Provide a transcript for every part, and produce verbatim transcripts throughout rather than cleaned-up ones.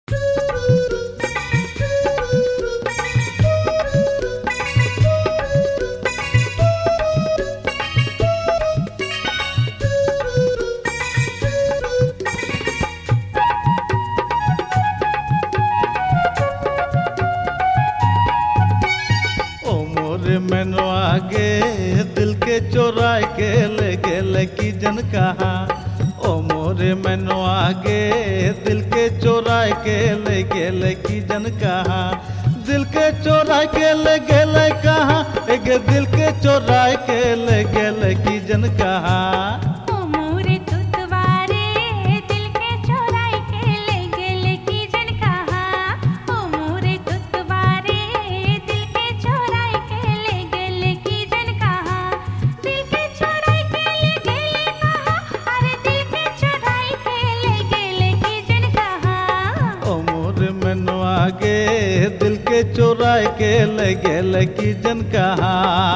मैनो आगे दिल के चोराए के ले गेल की जन कहा। ओ मोरे मैनो आगे दिल के चोराए के ले गेल की जन कहा। दिल के चोराए के ले गेल कहा, एक दिल के चोराए के ले गेल की जन कहा। आगे दिल के चोराए के ले गेल की जन कहा।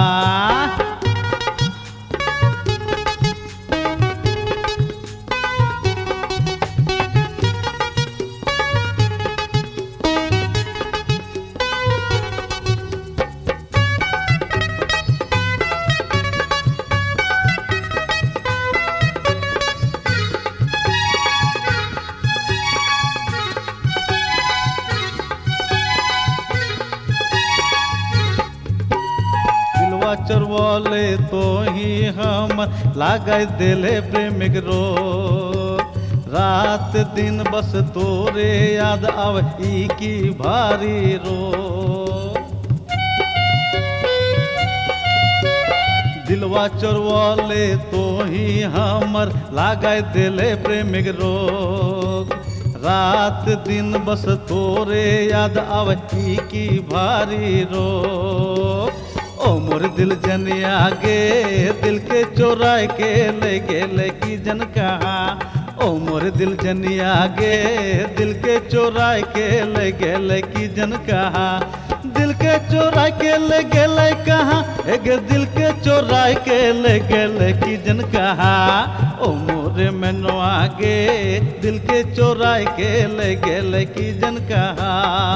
चरवाले तो ही हम लागय दिले प्रेमिक रो। रात दिन बस तोरे याद आव ई की भारी रो। दिलवा चरवाले तो ही हमर लागय दिले प्रेमिक रो। रात दिन बस तोरे याद आव ई की भारी रो। ओ मोर दिल जन आगे दिल के चोराए के ले गेल की जन कहा। ओ मोर दिल जन आगे दिल के चोराए के ले गेल की जन कहा। दिल के चोराए के ले गेल कहा, एक दिल के चोराए के ले गेल की जन कहा। ओ मोरे मैनो आगे दिल के चोराए के ले गेल की जन कहा।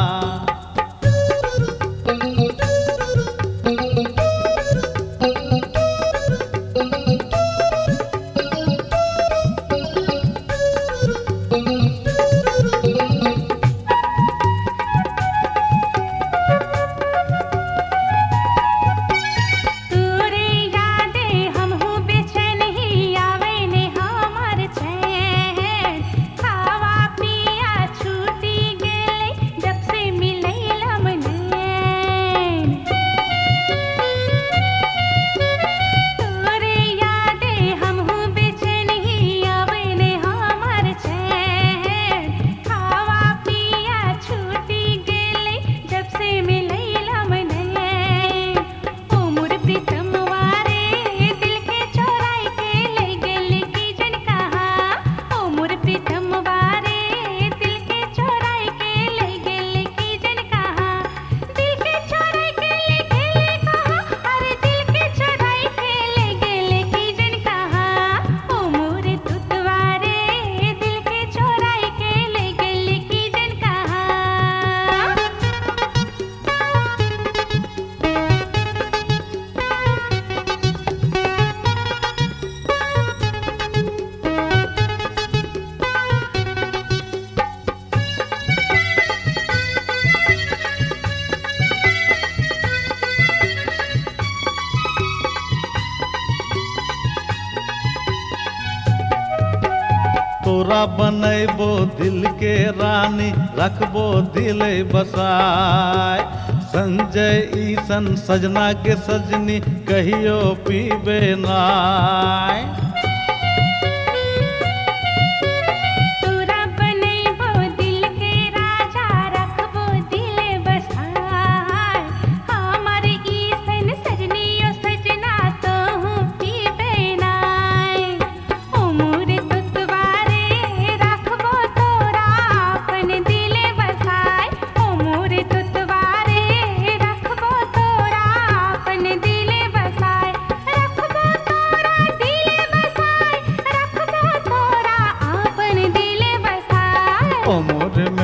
तोरा बनैबो दिल के रानी, रखबो दिल बसाय। संजय ईसन सजना के सजनी, कहियो पीबे नाय। दिल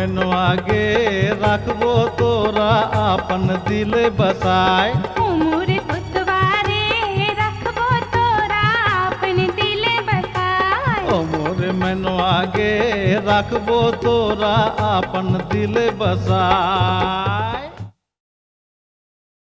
मैनवा गे रखबो तोरा आपन दिल बसाए। ओ मोर पुतवा रे रखबो तोरा अपन दिल बसाए। ओ मोर मैनवा गे रखबो तोरा आपन दिल बसाए।